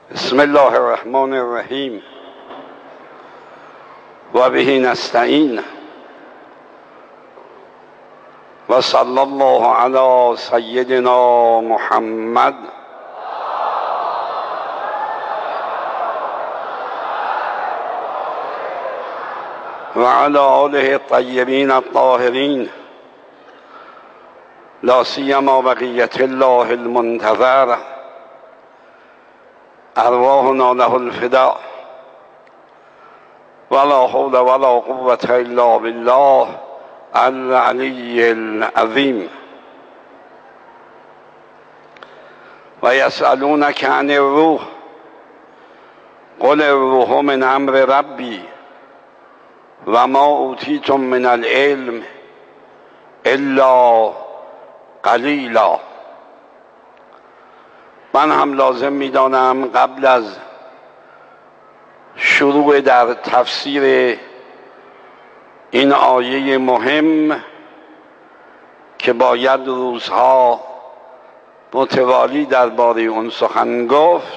بسم الله الرحمن الرحیم و به نستعین و صلی الله علی سیدنا محمد و علی آله الطیبین الطاهرین لا سیما بقیة الله المنتظر ارواحنا له الفداء ولا حول ولا قوة الا بالله العلی العظیم. و یسألونک عن الروح قل الروح من امر ربی و ما اوتیتم من العلم الا قلیلا. من هم لازم می‌دانم قبل از شروع در تفسیر این آیه مهم که باید روزها متوالی درباره اون سخن گفت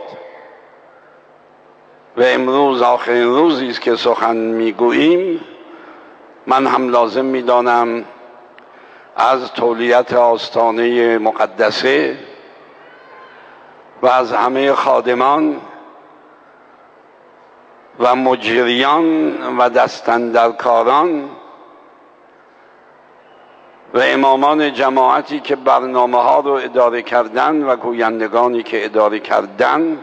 و امروز آخرین روزی است که سخن میگوییم، من هم لازم می‌دانم از تولیت آستانه مقدسه و از همه خادمان و مجریان و دستاندرکاران و امامان جماعتی که برنامه ها رو اداره کردن و گویندگانی که اداره کردن،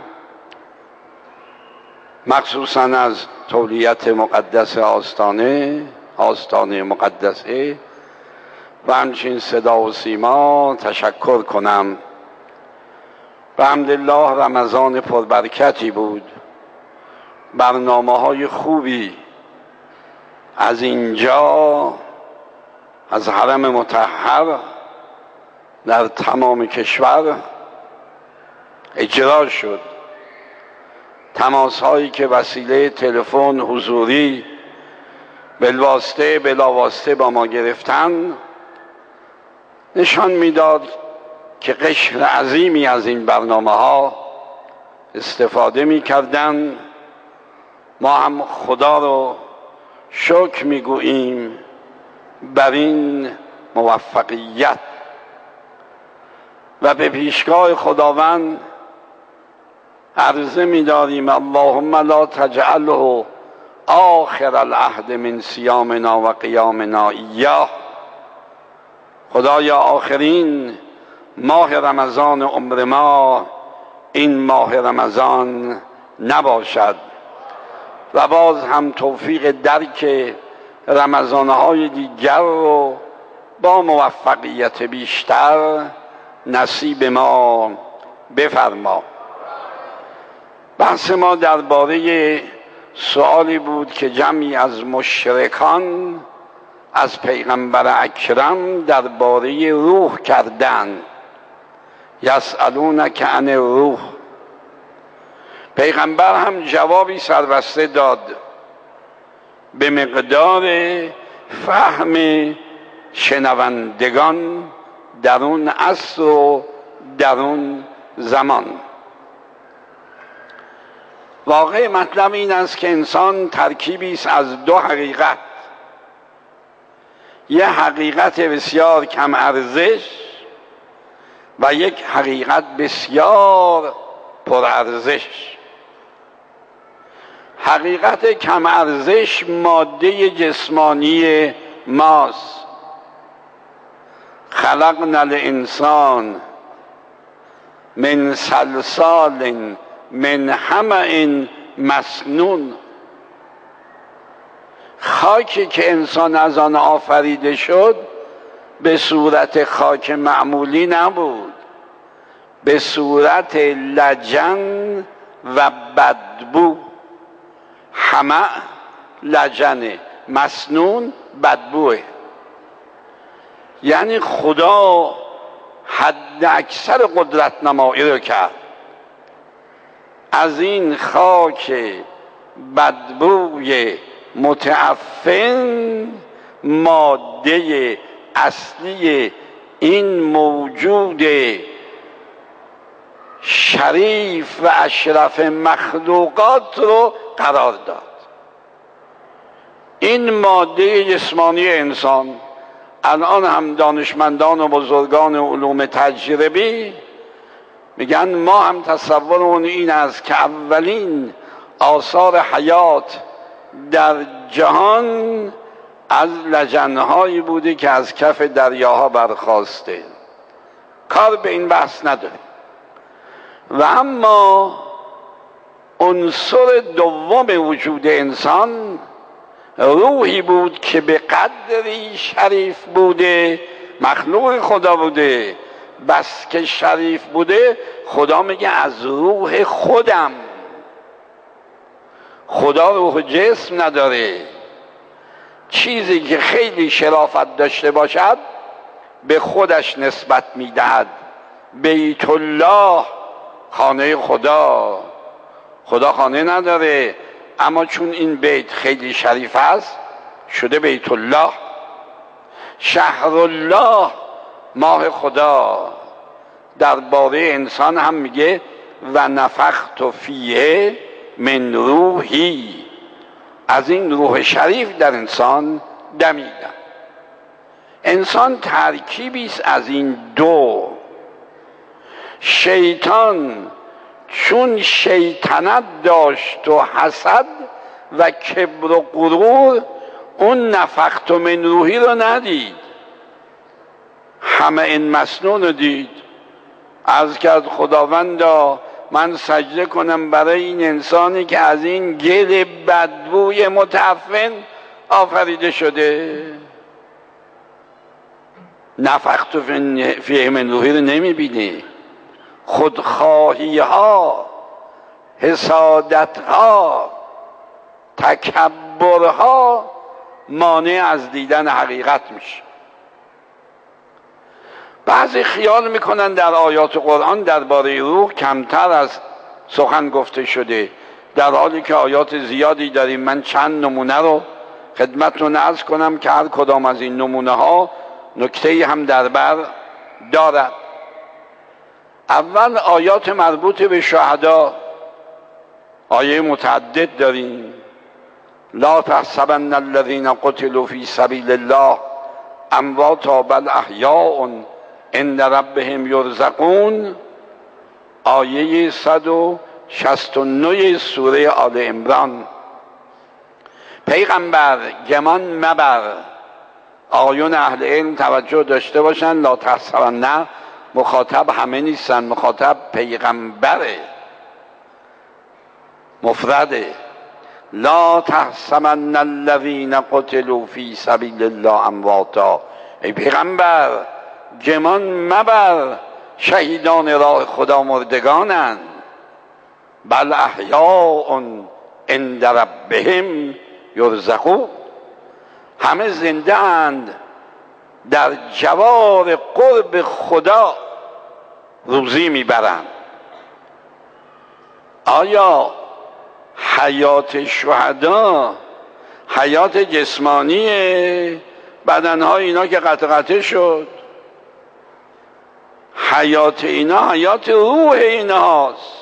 مخصوصا از تولیت مقدس آستانه مقدسه و همچنین صدا و سیما تشکر کنم. و الحمدلله رمضان پربرکتی بود، برنامه های خوبی از اینجا از حرم مطهر در تمام کشور اجرا شد. تماس هایی که وسیله تلفن حضوری بالواسطه بلاواسطه با ما گرفتن نشان میداد که قشر عظیمی از این برنامه ها استفاده می کردن. ما هم خدا رو شکر می گوییم بر این موفقیت و به پیشگاه خداوند عرضه می داریم اللهم لا تجعله آخر العهد من صیامنا و قیامنا ایاه. خدایا آخرین ماه رمضان عمر ما این ماه رمضان نباشد و باز هم توفیق درک رمضانهای دیگر رو با موفقیت بیشتر نصیب ما بفرما. بحث ما درباره سؤالی بود که جمعی از مشرکان از پیغمبر اکرم درباره روح کردند. یسألونک عن الروح. پیغمبر هم جوابی سربسته داد به مقدار فهم شنوندگان در اون عصر و در اون زمان. واقع مطلب این است که انسان ترکیبی است از دو حقیقت، یه حقیقت بسیار کم ارزش و یک حقیقت بسیار پرارزش. حقیقت کم ارزش ماده جسمانی ماست. خلقنا الانسان من صلصال من حمأ مسنون. خاکی که انسان از آن آفریده شد به صورت خاک معمولی نبود، به صورت لجن و بدبو. حمأ لجنه، مسنون بدبوه. یعنی خدا حد اکثر قدرت نمایی رو کرد، از این خاک بدبوی متعفن ماده اصلی این موجود شریف و اشرف مخلوقات رو قرار داد. این ماده جسمانی انسان الان هم دانشمندان و بزرگان علوم تجربی میگن ما هم تصورمون این است که اولین آثار حیات در جهان از لجنهایی بوده که از کف دریاها برخاسته. کار به این بحث نداریم. و اما عنصر دوم وجود انسان روحی بود که به قدری شریف بوده، مخلوق خدا بوده، بس که شریف بوده خدا میگه از روح خودم. خدا روح جسم نداره. چیزی که خیلی شرافت داشته باشد به خودش نسبت میدهد. بیت الله، خانه خدا. خدا خانه نداره، اما چون این بیت خیلی شریف است شده بیت الله. شهر الله، ماه خدا. درباره انسان هم میگه و نفخت فیه من روحی، از این روح شریف در انسان دمیدم. انسان ترکیبی است از این دو. شیطان چون شیطنت داشت و حسد و کبر و غرور، اون نفخت من روحی رو ندید، همه این مسنون رو دید. عرض کرد خداوندا من سجده کنم برای این انسانی که از این گل بدبوی متعفن آفریده شده. نفخت فیه من روحی رو نمیبینی. خودخواهی ها، حسادت ها، تکبر ها مانع از دیدن حقیقت میشه. بعضی خیال میکنن در آیات قرآن درباره روح کمتر از سخن گفته شده، در حالی که آیات زیادی داریم. من چند نمونه رو خدمتتون عرض کنم که هر کدام از این نمونه ها نکته‌ای هم در بر دارد. اول آیات مربوط به شهدا، آیه متعدد داریم. لا تحسبن الذين قتلوا في سبيل الله امواتا بل احیاء عند ربهم یرزقون، آیه 169 سوره آل عمران. پیغمبر گمان مبر. آیون اهل علم توجه داشته باشن، لا تحسبن نه مخاطب همه نیستن، مخاطب پیغمبره، مفرده. لا تحسبن الذين قتلوا في سبيل الله امواتا، ای پیغمبر گمان مبر شهیدان راه خدا مردگانند. بل احیاء عند ربهم یرزقون، همه زنده اند در جوار قرب خدا روزی میبرند. آیا حیات شهدا حیات جسمانیه؟ بدنهای اینا که قطع شد. حیات اینا حیات روح ایناست.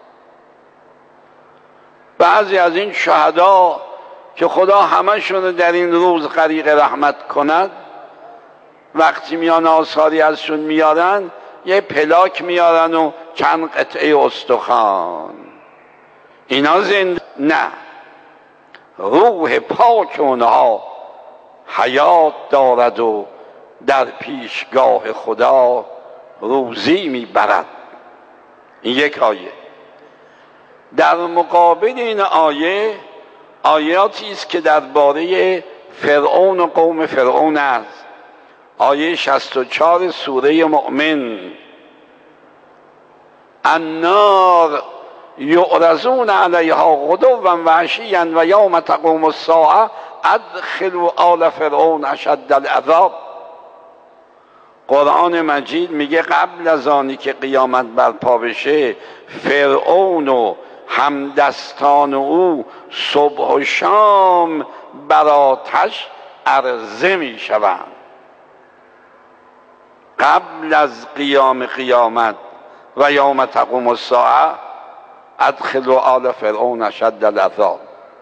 بعضی از این شهدا که خدا همشون در این روز غریق رحمت کند، وقتی میان آثاری ازشون میارن یه پلاک میارن و چند قطعه استخوان. اینا زنده نه، روح پاک اونها حیات دارد و در پیشگاه خدا روزی میبرد. این یک آیه. در مقابل این آیه آیاتی است که درباره فرعون و قوم فرعون است. آیه 64 سوره مؤمن. النار یعرضون علیها غدوا و عشیا و یوم تقوم الساعه ادخلوا آل فرعون اشد العذاب. قرآن مجید میگه قبل از آنی که قیامت برپا بشه فرعون و همدستان او صبح و شام بر آتش عرضه میشوند. قبل از قیامت و یوم تقوم الساعه ادخلوا آل فرعون اشد العذاب.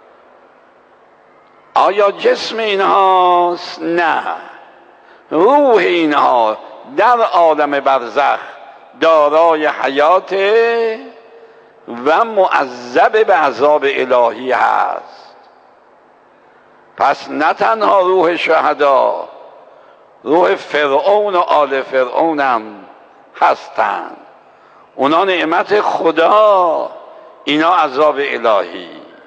آیا جسم اینهاست؟ نه، روح اینها در عالم برزخ دارای حیات و معذب به عذاب الهی هست. پس نه تنها روح شهدا، روح فرعون و آل فرعون هم هستند، اونا نعمت خدا، اینا عذاب الهی.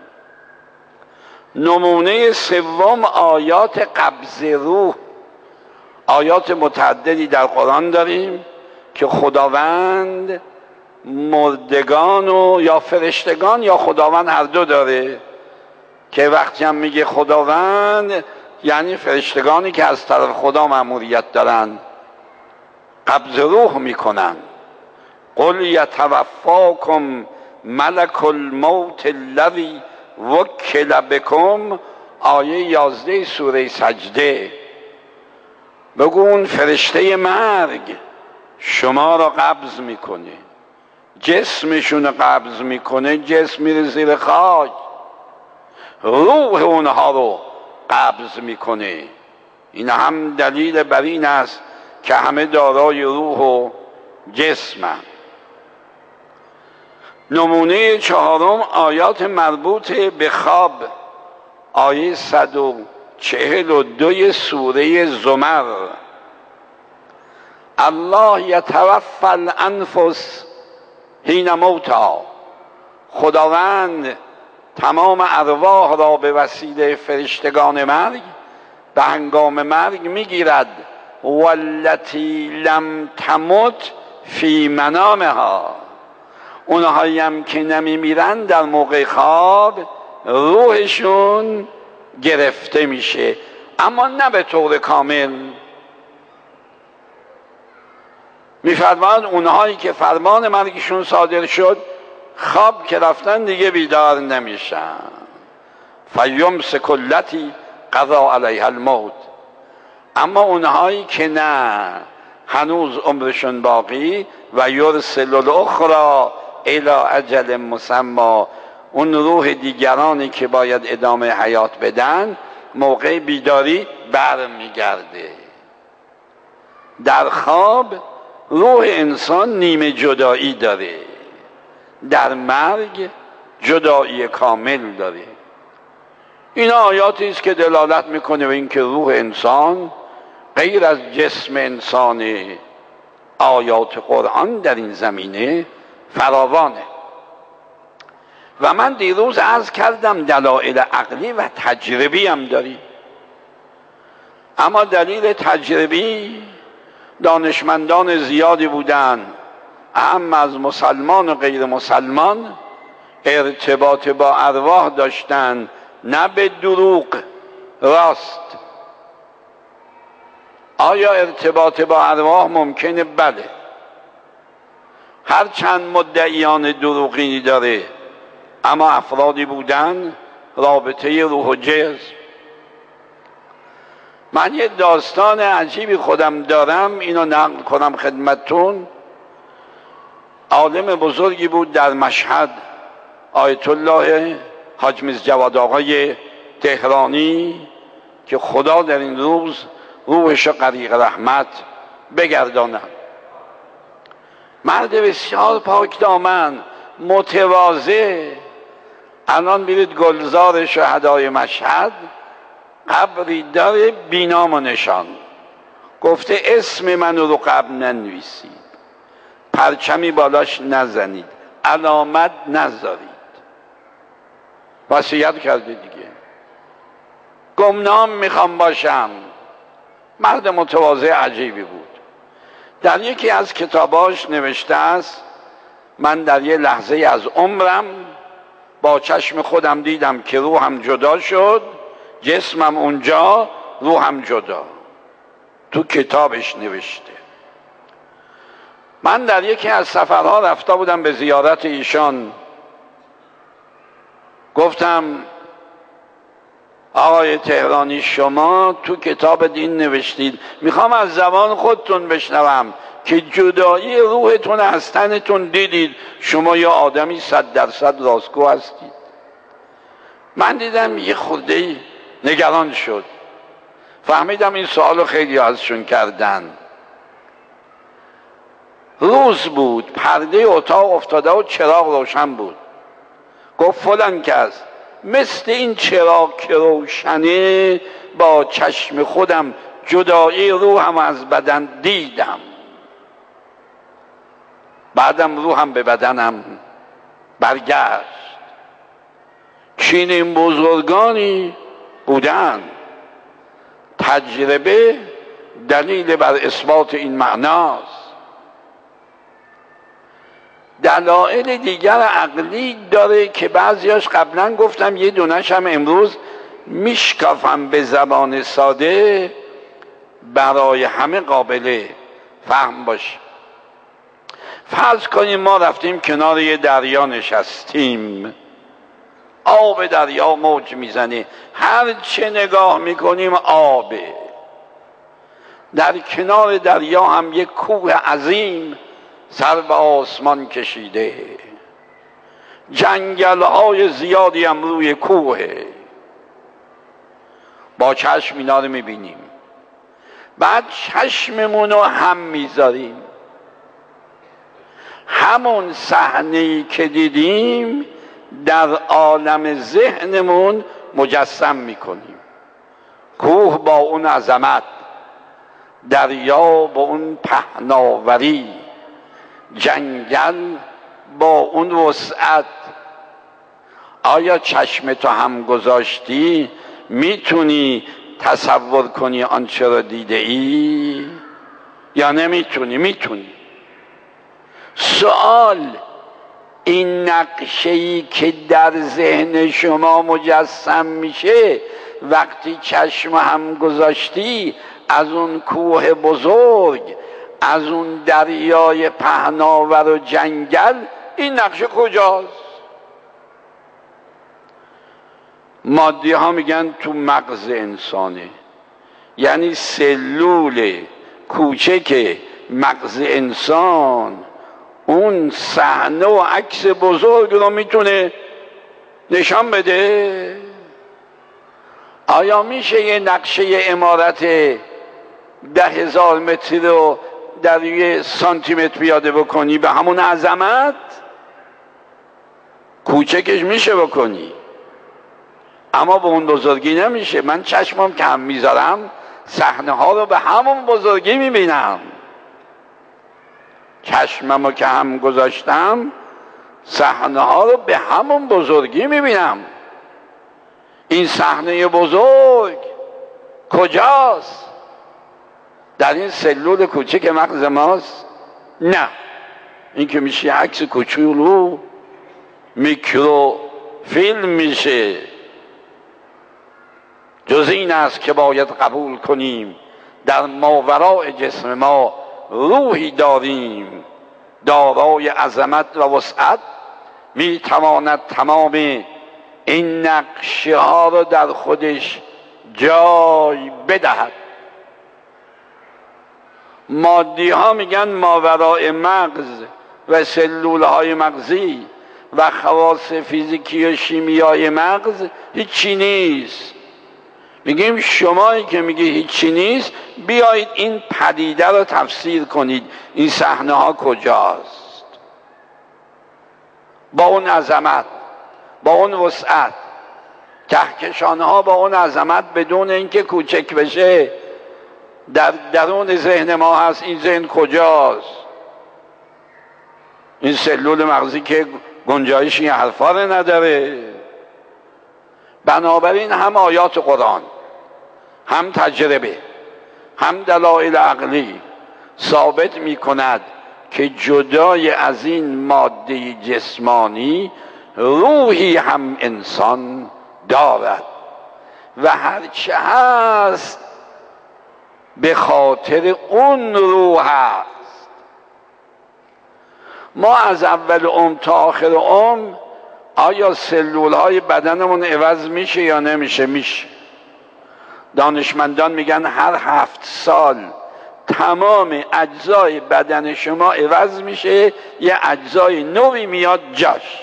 نمونه سوم آیات قبض روح. آیات متعددی در قرآن داریم که خداوند مردگان و یا فرشتگان یا خداوند هر دو داره، که وقتی هم میگه خداوند یعنی فرشتگانی که از طرف خدا مأموریت دارن قبض روح میکنن. قل یتوفاکم ملک الموت الذی وکل بکم، آیه 11 سوره سجده. بگو اون فرشته مرگ شما را قبض میکنه، جسمشون قبض میکنه، جسم میره زیر خاک، روح اونها رو قبض میکنه. این هم دلیل بر این است که همه دارای روح و جسمند. نمونه چهارم آیات مربوط به خواب، آیه 142 سوره زمر. الله یتوفی الانفس حین موتها، خداوند تمام ارواح را به وسیله فرشتگان مرگ به هنگام مرگ میگیرد. والتی لم تمت فی منامها، اونهایی هم که نمیمیرن در موقع خواب روحشون گرفته میشه، اما نه به طور کامل. میفرماید اونهایی که فرمان مرگشون صادر شد خواب که رفتن دیگه بیدار نمیشن. فیمسک التی قضا علیها الموت. اما اونهایی که نه، هنوز عمرشون باقی، و یرسل الاخری الی اجل مسمی، اون روح دیگرانی که باید ادامه حیات بدن موقع بیداری برمیگرده. در خواب روح انسان نیمه جدایی داره، در مرگ جدایی کامل داره. این آیاتی است که دلالت میکنه به اینکه روح انسان غیر از جسم انسان. آیات قرآن در این زمینه فراوانه. و من دیروز عرض کردم دلایل عقلی و تجربی هم داری، اما دلیل تجربی دانشمندان زیادی بودن، اهم از مسلمان و غیر مسلمان، ارتباط با ارواح داشتن، نه به دروغ، راست. آیا ارتباط با ارواح ممکنه؟ بله، هر چند مدعیان دروغینی داره، اما افرادی بودن رابطه روح و جسم. من یه داستان عجیبی خودم دارم، اینو نقل کنم خدمتتون. عالم بزرگی بود در مشهد، آیت الله حاج میرزا جواد آقای تهرانی، که خدا در این روز روحش غریق رحمت بگرداند. مرد بسیار پاک دامن، متواضع. الان برید گلزار شهدای مشهد، قبری داره بینام و نشان، گفته اسم منو رو قبر ننویسید، پرچمی بالاش نزنید، علامت نذارید. وصیت کرده دیگه، گمنام میخوام باشم. مرد متواضع عجیبی بود. در یکی از کتاباش نوشته است من در یه لحظه از عمرم با چشم خودم دیدم که روحم جدا شد، جسمم اونجا، روحم جدا. تو کتابش نوشته. من در یکی از سفرها رفته بودم به زیارت ایشان، گفتم آقای تهرانی شما تو کتاب دین نوشتید، میخوام از زبان خودتون بشنوم که جدایی روحتون از تنتون دیدید. شما یا آدمی 100% راستگو هستید. من دیدم یه خورده نگران شد، فهمیدم این سوالو خیلی ازشون کردن. روز بود، پرده اتاق افتاده و چراغ روشن بود. گفت فلان کس، مثل این چراغ که روشنه با چشم خودم جدایی روحم از بدن دیدم، بعدم روحم به بدنم برگشت. چنین بزرگانی بودن. تجربه دلیل بر اثبات این معناست. دلایل دیگر عقلی داره که بعضیاش قبلا گفتم، یه دونش هم امروز میشکافم به زبان ساده برای همه قابل فهم باشه. فرض کنیم ما رفتیم کنار یه دریا نشستیم، آب دریا موج میزنه، هر چه نگاه میکنیم آبه. در کنار دریا هم یک کوه عظیم سر به آسمان کشیده، جنگل‌های زیادی هم روی کوه. با چشم اینا رو میبینیم، بعد چشممون رو هم میذاریم، همون صحنه‌ای که دیدیم در عالم ذهنمون مجسم میکنیم. کوه با اون عظمت، دریا با اون پهناوری، جنگل با اون وسعت. آیا چشم تو هم گذاشتی میتونی تصور کنی آنچه را دیده ای یا نمیتونی؟ میتونی. سوال، این نقشه‌ای که در ذهن شما مجسم میشه وقتی چشم هم گذاشتی از اون کوه بزرگ، از اون دریای پهناور و جنگل، این نقشه کجاست؟ مادی ها میگن تو مغز انسانه، یعنی سلول کوچک مغز انسان اون صحنه و عکس بزرگ رو میتونه نشان بده. آیا میشه یه نقشه عمارت 10,000 متری رو در یه سانتیمتر پیاده بکنی به همون عظمت؟ کوچکش میشه بکنی، اما به اون بزرگی نمیشه. من چشمم که هم میذارم صحنه ها رو به همون بزرگی میبینم. چشممو که هم گذاشتم صحنه ها رو به همون بزرگی میبینم. این صحنه بزرگ کجاست؟ در این سلول کوچک مغز ماست؟ نه، این که میشه عکس کوچولو میکرو فیلم میشه. جز این است که باید قبول کنیم در ماوراء جسم ما روحی داریم دارای عظمت و وسعت، میتواند تمام این نقشه ها رو در خودش جای بدهد. مادی ها میگن ماوراء مغز و سلول های مغزی و خواص فیزیکی و شیمیای مغز هیچی نیست. میگیم شمایی که میگی هیچی نیست، بیایید این پدیده رو تفسیر کنید. این صحنه ها کجاست؟ با اون عظمت، با اون وسعت، کهکشان ها با اون عظمت بدون اینکه کوچک بشه در درون ذهن ما هست. این ذهن کجاست؟ این سلول مغزی که گنجایش این حرفا رو نداره. بنابراین هم آیات قرآن، هم تجربه، هم دلایل عقلی ثابت می کند که جدای از این ماده جسمانی روحی هم انسان دارد و هرچه هست به خاطر اون روح هست. ما از اول عمر تا آخر عمر آیا سلول های بدنمون عوض میشه یا نمیشه؟ میشه. دانشمندان میگن هر 7 سال تمام اجزای بدن شما عوض میشه، یه اجزای نوی میاد جاش،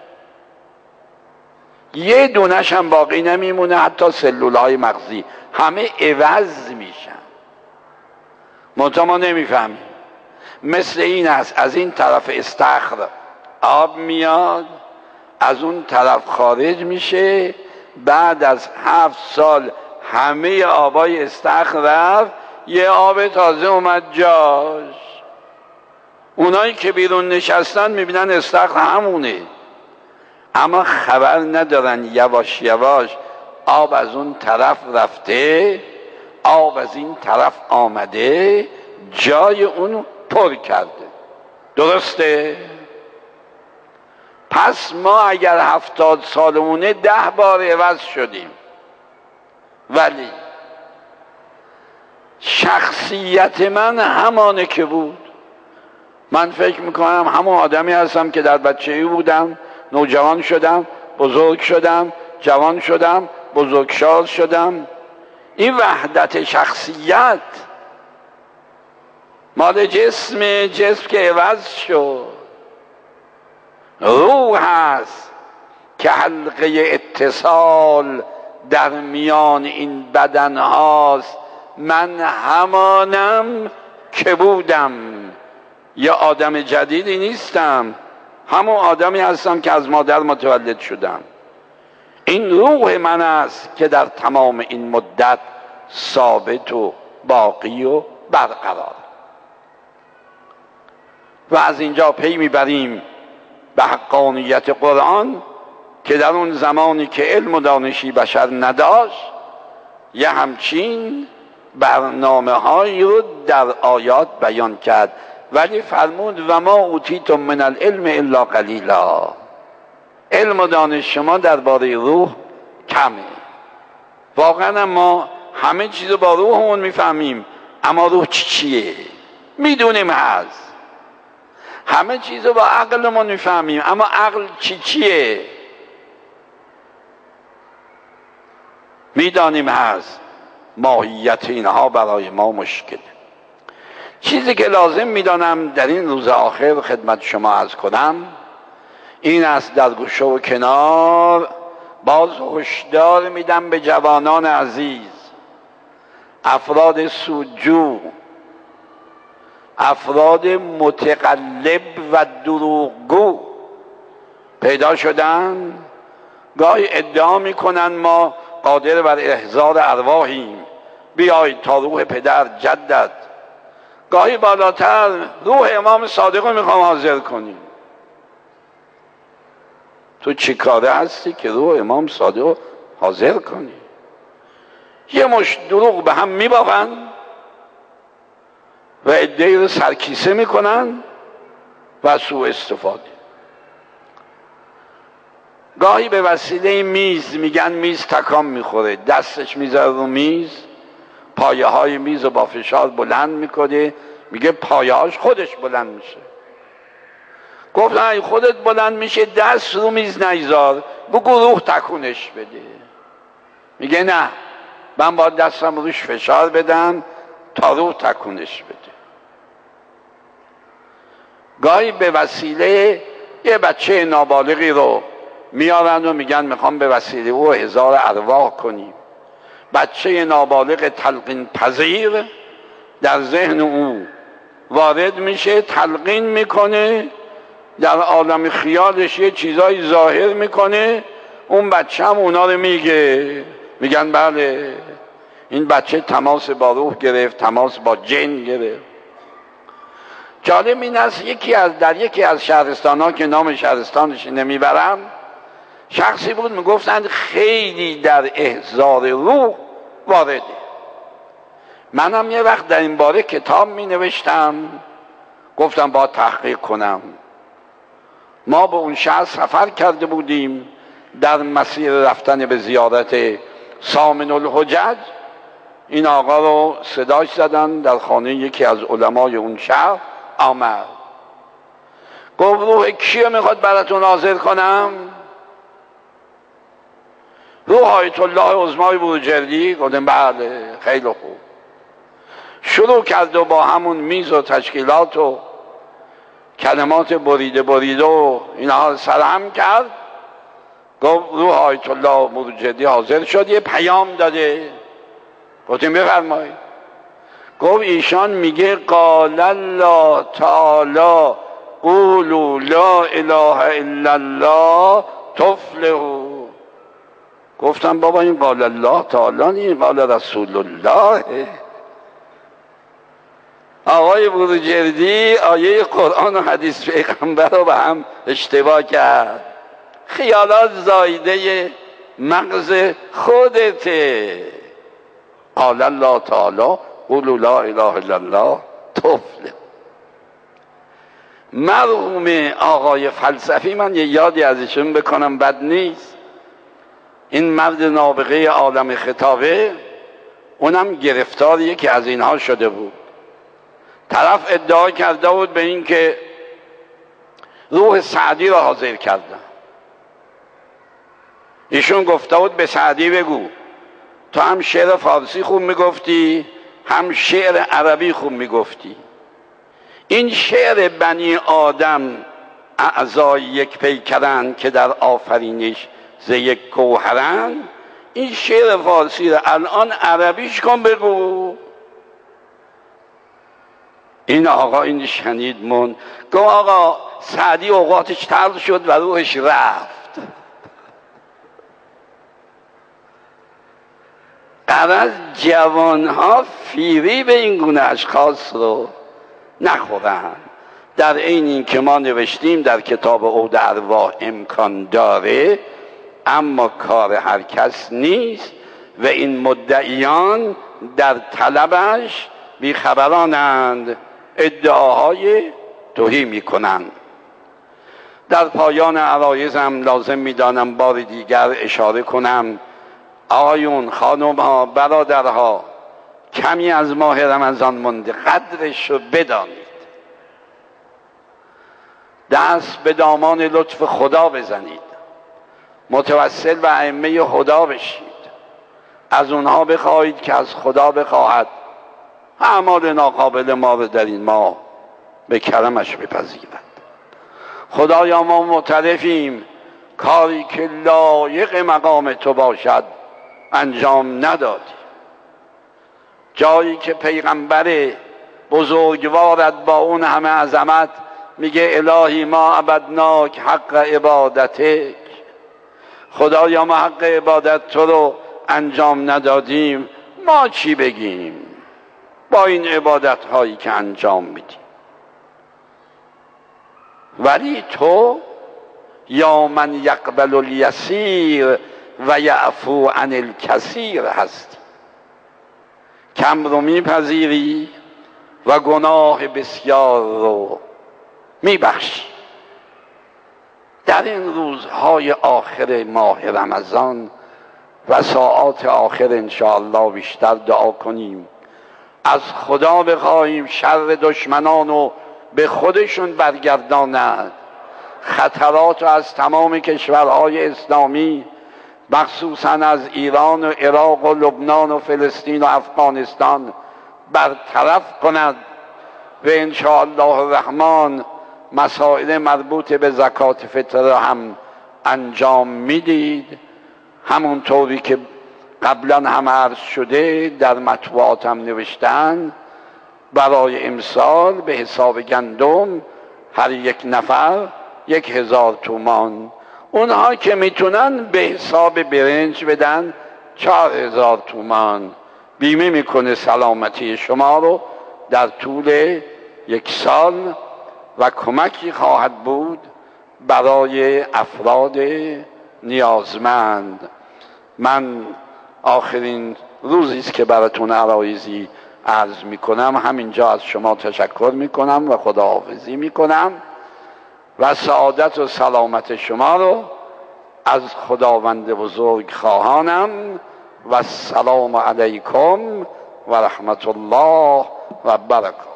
یه دونش هم باقی نمیمونه، حتی سلولهای مغزی همه عوض میشن. منتها ما نمیفهمیم. مثل این است از این طرف استخر آب میاد، از اون طرف خارج میشه، بعد از 7 سال همه آبای استخر رفت، یه آب تازه اومد جاش. اونایی که بیرون نشستن میبینن استخر همونه، اما خبر ندارن یواش یواش آب از اون طرف رفته، آب از این طرف آمده، جای اونو پر کرده. درسته؟ پس ما اگر 70 سالمونه 10 بار عوض شدیم، ولی شخصیت من همانه که بود. من فکر میکنم همون آدمی هستم که در بچگی بودم، نوجوان شدم، بزرگ شدم، جوان شدم، بزرگسال شدم. این وحدت شخصیت مال جسم که عوض شد. روح هست که حلقه اتصال در میان این بدن هاست. من همانم که بودم، یه آدم جدیدی نیستم، همون آدمی هستم که از مادر متولد شدم. این روح من است که در تمام این مدت ثابت و باقی و برقرار. و از اینجا پی میبریم به حقانیت قرآن که در اون زمانی که علم و دانشی بشر نداشت، یه همچین برنامه هایی رو در آیات بیان کرد، ولی فرمود و ما اوتیتم من العلم الا قلیلا. علم و دانش شما درباره روح کمه. واقعا ما همه چیز با روحمون میفهمیم، اما روح چیه میدونیم هست. همه چیز با عقلمون میفهمیم، اما عقل چیه میدانیم هست. ماهیت اینها برای ما مشکله. چیزی که لازم میدانم در این روز آخر خدمت شما عرض کنم این است، در گوشه و کنار باز هشدار میدم به جوانان عزیز، افراد سودجو، افراد متقلب و دروغگو پیدا شدن. گاهی ادعا میکنن ما قادر بر احضار ارواحیم، بیایید تا روح پدر جدت، گاهی بالاتر روح امام صادق رو میخوام حاضر کنیم. تو چی کاره هستی که روح امام صادق رو حاضر کنی؟ یه مش دروغ به هم میبافن و ادعای رو سرکیسه میکنن و سوء استفاده. گاهی به وسیله میز میگن میز تکان میخوره، دستش میذاره رو میز، پایه های میز رو با فشار بلند میکنه، میگه پایه هاش خودش بلند میشه. گفتن اگه خودت بلند میشه دست رو میز نیذار، بگو روح تکونش بده. میگه نه، من باید دستم روش فشار بدم تا روح تکونش بده. گاهی به وسیله یه بچه نابالغی رو میارن و میگن میخوام به وسیله او احضار ارواح کنیم. بچه نابالغ تلقین پذیر در ذهن او وارد میشه، تلقین میکنه، در عالم خیالش یه چیزای ظاهر میکنه، اون بچه هم اونا رو میگه، میگن بله این بچه تماس با روح گرفت، تماس با جن گرفت. جالب این است در یکی از شهرستان ها که نام شهرستانش نمیبرم، شخصی بود میگفتند خیلی در احضار روح وارده. منم یه وقت در این باره کتاب می نوشتم، گفتم باید تحقیق کنم. ما به اون شهر سفر کرده بودیم، در مسیر رفتن به زیارت سامن الحجج این آقا رو صداش زدن در خانه یکی از علمای اون شهر. آمد گفت روح کیو میخواد براتون حاضر کنم؟ روح آیت الله عظمای بروجردی؟ گفتم بله. خیلی خوب. شروع کرد و با همون میز و تشکیلات و کلمات بریده و اینها سرهم کرد. گفت روح آیت الله بروجردی حاضر شد، یه پیام داده. گفتیم بفرمایید. گفت ایشان میگه قال الله تعالی قولوا لا اله الا الله تفلحوا. گفتم بابا این قال الله تعالی نیست، قال رسول الله. آقای بروجردی آیه قرآن و حدیث پیغمبر رو به هم اشتباه کرد. خیالات زایده مغز خودته. قال الله تعالی قولوا لا اله الا الله تفلحوا. مرحوم آقای فلسفی، من یه یادی ازشون بکنم بد نیست، این مرد نابغه عالم خطابه، اونم گرفتار یکی از اینها شده بود. طرف ادعا کرده بود به این که روح سعدی را حاضر کردن. ایشون گفته بود به سعدی بگو تو هم شعر فارسی خوب میگفتی هم شعر عربی خوب میگفتی. این شعر بنی آدم اعضای یک پیکرن که در آفرینش ز یک گوهرن، این شعر فارسی را الان عربیش کن بگو. این آقا این شنید من گفت آقا سعدی اوقاتش تلخ شد و روحش رفت. غرض جوانها فیری به این گونه اشخاص رو نخورن. در این که ما نوشتیم در کتاب عود ارواح امکان داره، اما کار هر کس نیست و این مدعیان در طلبش بیخبرانند، ادعاهای توهی میکنند. در پایان عرایزم لازم میدانم بار دیگر اشاره کنم، آقایون، خانم‌ها، برادرها، کمی از ماه رمضان مونده، قدرش رو بدانید. دست به دامان لطف خدا بزنید، متوسل به ائمه خدا بشید، از اونها بخواهید که از خدا بخواهد اعمال ناقابل ما رو در این ماه به کرمش بپذیرد. خدایا ما معترفیم کاری که لایق مقام تو باشد انجام ندادی. جایی که پیغمبر بزرگوارت با اون همه عظمت میگه الهی ما عبدناک حق عبادتک، خدایا ما حق عبادت تو رو انجام ندادیم، ما چی بگیم با این عبادت هایی که انجام میدیم؟ ولی تو یا من یقبل الیسیر و یعفو عن الکثیر هستی، کم رو میپذیری و گناه بسیار رو میبخشی. در این روزهای آخر ماه رمضان و ساعات آخر انشاءالله بیشتر دعا کنیم، از خدا بخواهیم شر دشمنان رو به خودشون برگرداند، خطرات رو از تمام کشورهای اسلامی مخصوصا از ایران و عراق و لبنان و فلسطین و افغانستان برطرف کند و انشاءالله الرحمن مسائل مربوط به زکات فطر هم انجام میدید. همونطوری که قبلا هم عرض شده در مطبوعات هم نوشتن، برای امسال به حساب گندم هر یک نفر 1000 تومان، اونها که میتونن به حساب برنج بدن 4000 تومان. بیمه میکنه سلامتی شما رو در طول 1 سال و کمکی خواهد بود برای افراد نیازمند. من آخرین روزی است که براتون عرایزی عرض میکنم، همینجا از شما تشکر میکنم و خداحافظی میکنم و سعادت و سلامت شما رو از خداوند بزرگ خواهانم و السلام علیکم و رحمت الله و برکاته.